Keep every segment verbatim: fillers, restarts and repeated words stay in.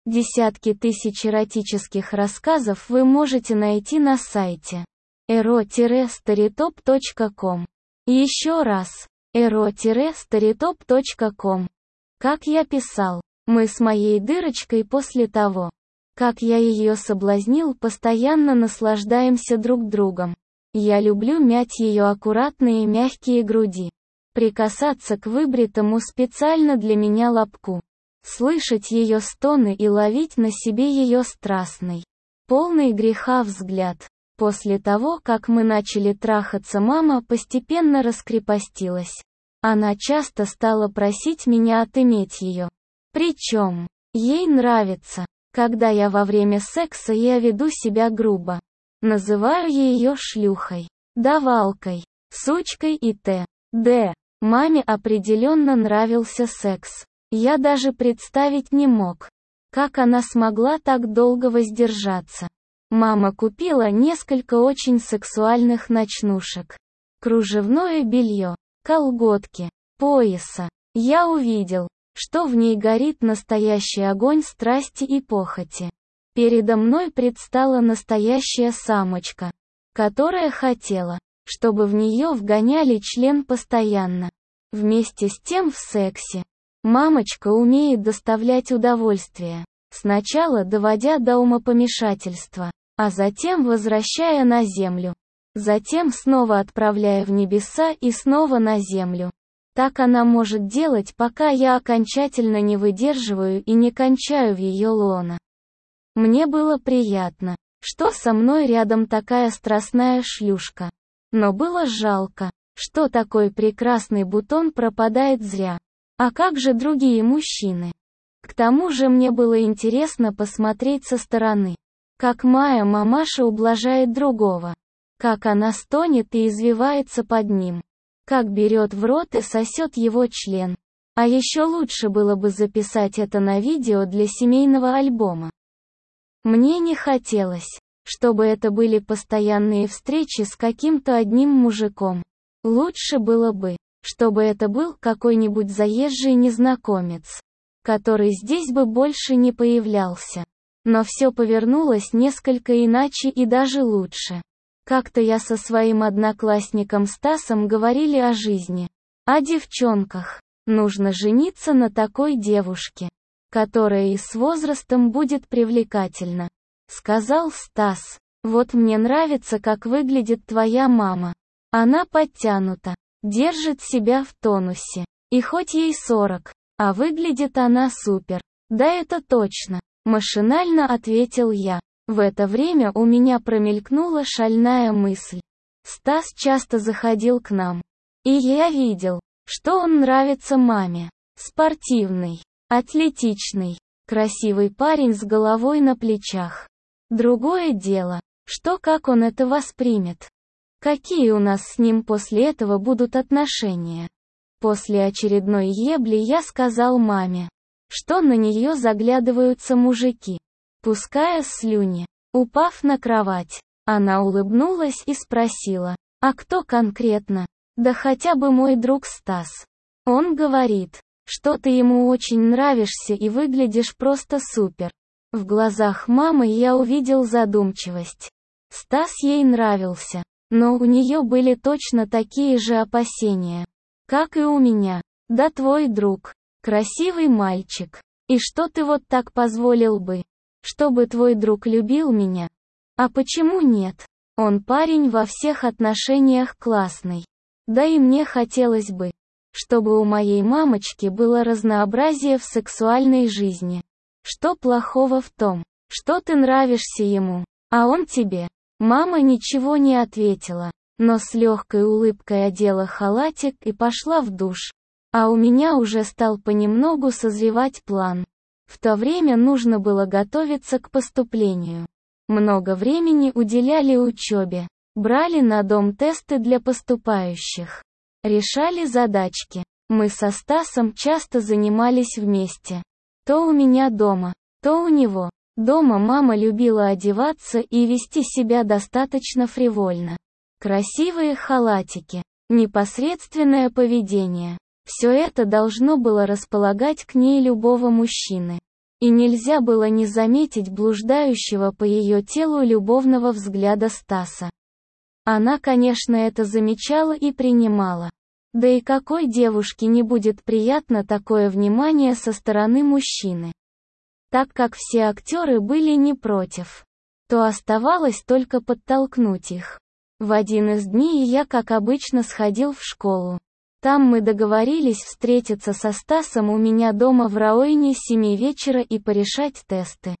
Десятки тысяч эротических рассказов вы можете найти на сайте эро старитоп точка ком. Еще раз, эро старитоп точка ком. Как я писал, мы с моей дырочкой после того, как я ее соблазнил, постоянно наслаждаемся друг другом. Я люблю мять ее аккуратные мягкие груди, прикасаться к выбритому специально для меня лобку, слышать ее стоны и ловить на себе ее страстный, полный греха взгляд. После того, как мы начали трахаться, мама постепенно раскрепостилась. Она часто стала просить меня отыметь ее. Причем, ей нравится, когда я во время секса я веду себя грубо. Называю ее шлюхой, давалкой, сучкой и т.д. Маме определенно нравился секс. Я даже представить не мог, как она смогла так долго воздержаться. Мама купила несколько очень сексуальных ночнушек, кружевное белье, колготки, пояса. Я увидел, что в ней горит настоящий огонь страсти и похоти. Передо мной предстала настоящая самочка, которая хотела, чтобы в нее вгоняли член постоянно. Вместе с тем в сексе мамочка умеет доставлять удовольствие, сначала доводя до умопомешательства, а затем возвращая на землю, затем снова отправляя в небеса и снова на землю. Так она может делать, пока я окончательно не выдерживаю и не кончаю в ее лоно. Мне было приятно, что со мной рядом такая страстная шлюшка. Но было жалко, что такой прекрасный бутон пропадает зря. А как же другие мужчины? К тому же мне было интересно посмотреть со стороны, как моя мамаша ублажает другого, как она стонет и извивается под ним, как берет в рот и сосет его член. А еще лучше было бы записать это на видео для семейного альбома. Мне не хотелось, чтобы это были постоянные встречи с каким-то одним мужиком. Лучше было бы, чтобы это был какой-нибудь заезжий незнакомец, который здесь бы больше не появлялся. Но все повернулось несколько иначе и даже лучше. Как-то я со своим одноклассником Стасом говорили о жизни, о девчонках. Нужно жениться на такой девушке, которая и с возрастом будет привлекательна. Сказал Стас, вот мне нравится, как выглядит твоя мама. Она подтянута, держит себя в тонусе. И хоть ей сорок, а выглядит она супер. Да это точно, машинально ответил я. В это время у меня промелькнула шальная мысль. Стас часто заходил к нам. И я видел, что он нравится маме. Спортивный, атлетичный, красивый парень с головой на плечах. Другое дело, что как он это воспримет. Какие у нас с ним после этого будут отношения. После очередной ебли я сказал маме, что на нее заглядываются мужики, пуская слюни. Упав на кровать, она улыбнулась и спросила, а кто конкретно? Да хотя бы мой друг Стас. Он говорит, что ты ему очень нравишься и выглядишь просто супер. В глазах мамы я увидел задумчивость. Стас ей нравился, но у нее были точно такие же опасения, как и у меня. Да твой друг, красивый мальчик. И что ты вот так позволил бы, чтобы твой друг любил меня? А почему нет? Он парень во всех отношениях классный. Да и мне хотелось бы, чтобы у моей мамочки было разнообразие в сексуальной жизни. Что плохого в том, что ты нравишься ему, а он тебе? Мама ничего не ответила, но с легкой улыбкой одела халатик и пошла в душ. А у меня уже стал понемногу созревать план. В то время нужно было готовиться к поступлению. Много времени уделяли учебе, брали на дом тесты для поступающих, решали задачки. Мы со Стасом часто занимались вместе. То у меня дома, то у него. Дома мама любила одеваться и вести себя достаточно фривольно. Красивые халатики, непосредственное поведение. Все это должно было располагать к ней любого мужчины. И нельзя было не заметить блуждающего по ее телу любовного взгляда Стаса. Она, конечно, это замечала и принимала. Да и какой девушке не будет приятно такое внимание со стороны мужчины? Так как все актеры были не против, то оставалось только подтолкнуть их. В один из дней я, как обычно, сходил в школу. Там мы договорились встретиться со Стасом у меня дома в районе семи вечера и порешать тесты.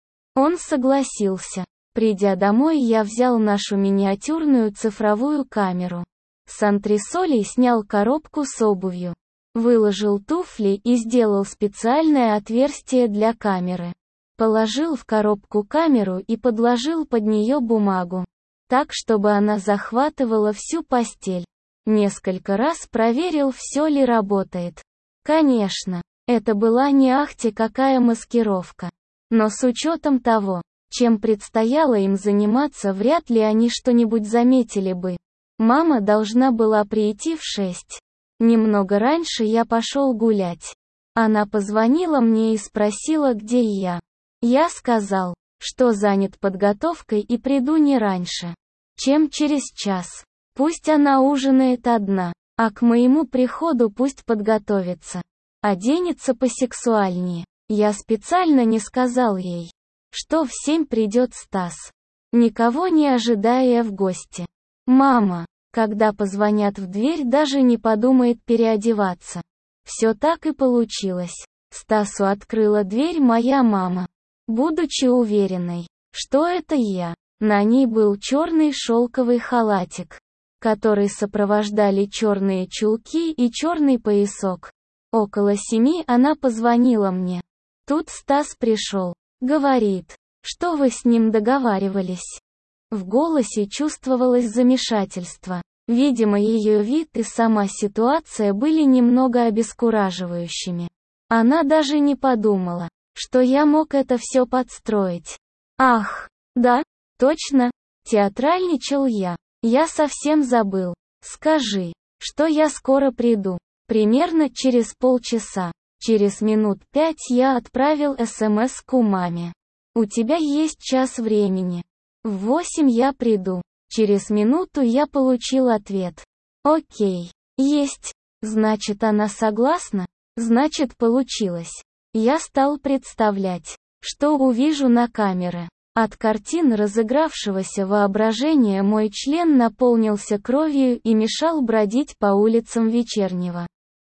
Он согласился. Придя домой, я взял нашу миниатюрную цифровую камеру. С антресолей снял коробку с обувью. Выложил туфли и сделал специальное отверстие для камеры. Положил в коробку камеру и подложил под нее бумагу. Так, чтобы она захватывала всю постель. Несколько раз проверил, все ли работает. Конечно, это была не ахти какая маскировка. Но с учетом того, чем предстояло им заниматься, вряд ли они что-нибудь заметили бы. Мама должна была прийти в шесть. Немного раньше я пошел гулять. Она позвонила мне и спросила, где я. Я сказал, что занят подготовкой и приду не раньше, чем через час. Пусть она ужинает одна, а к моему приходу пусть подготовится. Оденется посексуальнее. Я специально не сказал ей, что в семь придет Стас, никого не ожидая в гости. Мама, когда позвонят в дверь, даже не подумает переодеваться. Все так и получилось. Стасу открыла дверь моя мама, будучи уверенной, что это я. На ней был черный шелковый халатик, который сопровождали черные чулки и черный поясок. Около семи она позвонила мне. Тут Стас пришел. Говорит, что вы с ним договаривались. В голосе чувствовалось замешательство. Видимо, ее вид и сама ситуация были немного обескураживающими. Она даже не подумала, что я мог это все подстроить. Ах, да, точно, театральничал я. Я совсем забыл. Скажи, что я скоро приду. Примерно через полчаса. Через минут пять я отправил смс-ку маме. У тебя есть час времени. В восемь я приду. Через минуту я получил ответ. Окей. Есть. Значит, она согласна? Значит, получилось. Я стал представлять, что увижу на камере. От картин разыгравшегося воображения мой член наполнился кровью и мешал бродить по улицам вечернего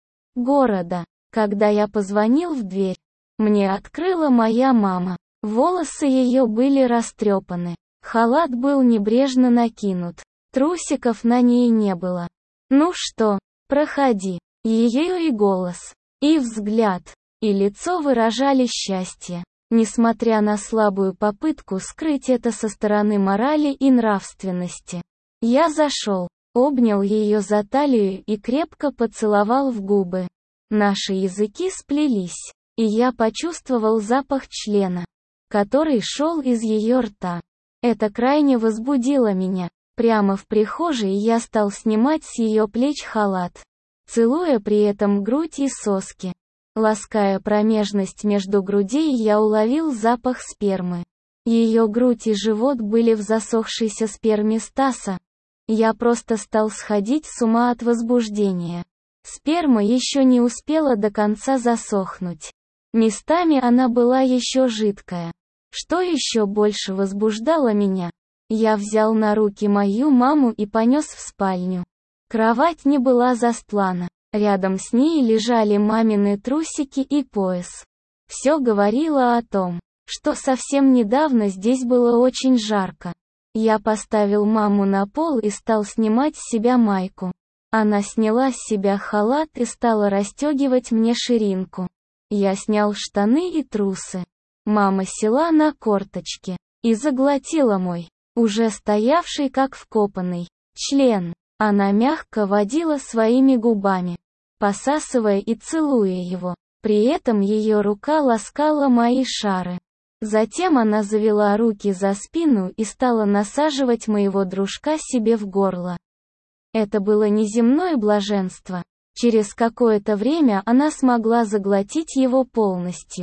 города. Когда я позвонил в дверь, мне открыла моя мама. Волосы ее были растрепаны. Халат был небрежно накинут. Трусиков на ней не было. Ну что, проходи. Ее и голос, и взгляд, и лицо выражали счастье. Несмотря на слабую попытку скрыть это со стороны морали и нравственности. Я зашел, обнял ее за талию и крепко поцеловал в губы. Наши языки сплелись, и я почувствовал запах члена, который шел из ее рта. Это крайне возбудило меня. Прямо в прихожей я стал снимать с ее плеч халат, целуя при этом грудь и соски. Лаская промежность между грудей, я уловил запах спермы. Ее грудь и живот были в засохшейся сперме Стаса. Я просто стал сходить с ума от возбуждения. Сперма еще не успела до конца засохнуть. Местами она была еще жидкая. Что еще больше возбуждало меня? Я взял на руки мою маму и понес в спальню. Кровать не была застлана. Рядом с ней лежали мамины трусики и пояс. Все говорило о том, что совсем недавно здесь было очень жарко. Я поставил маму на пол и стал снимать с себя майку. Она сняла с себя халат и стала расстегивать мне ширинку. Я снял штаны и трусы. Мама села на корточки и заглотила мой, уже стоявший как вкопанный, член. Она мягко водила своими губами, посасывая и целуя его. При этом ее рука ласкала мои шары. Затем она завела руки за спину и стала насаживать моего дружка себе в горло. Это было неземное блаженство. Через какое-то время она смогла заглотить его полностью.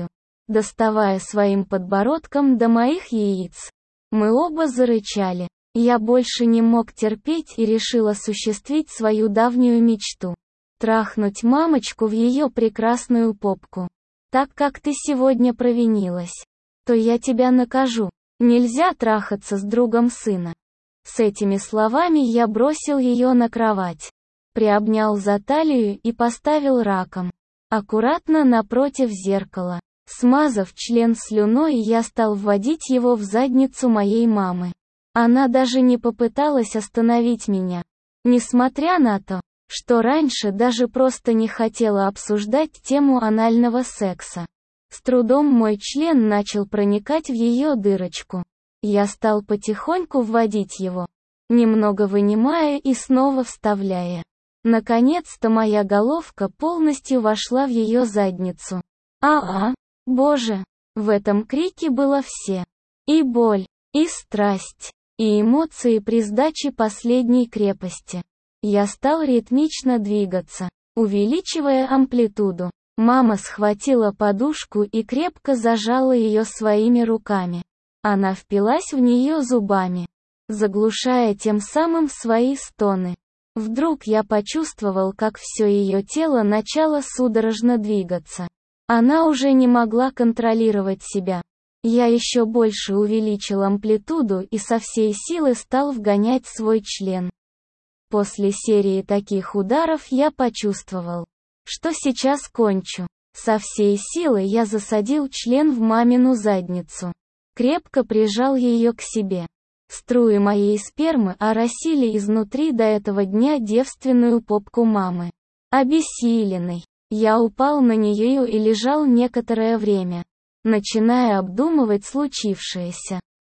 доставая своим подбородком до моих яиц. Мы оба зарычали. Я больше не мог терпеть и решил осуществить свою давнюю мечту. Трахнуть мамочку в ее прекрасную попку. Так как ты сегодня провинилась, то я тебя накажу. Нельзя трахаться с другом сына. С этими словами я бросил ее на кровать. Приобнял за талию и поставил раком. Аккуратно напротив зеркала. Смазав член слюной, я стал вводить его в задницу моей мамы. Она даже не попыталась остановить меня. Несмотря на то, что раньше даже просто не хотела обсуждать тему анального секса. С трудом мой член начал проникать в ее дырочку. Я стал потихоньку вводить его, немного вынимая и снова вставляя. Наконец-то моя головка полностью вошла в ее задницу. А-а, боже, в этом крике было все. И боль, и страсть, и эмоции при сдаче последней крепости. Я стал ритмично двигаться, увеличивая амплитуду. Мама схватила подушку и крепко зажала ее своими руками. Она впилась в нее зубами, заглушая тем самым свои стоны. Вдруг я почувствовал, как все ее тело начало судорожно двигаться. Она уже не могла контролировать себя. Я еще больше увеличил амплитуду и со всей силы стал вгонять свой член. После серии таких ударов я почувствовал, что сейчас кончу. Со всей силы я засадил член в мамину задницу. Крепко прижал ее к себе. Струи моей спермы оросили изнутри до этого дня девственную попку мамы. Обессиленный, я упал на нее и лежал некоторое время, начиная обдумывать случившееся.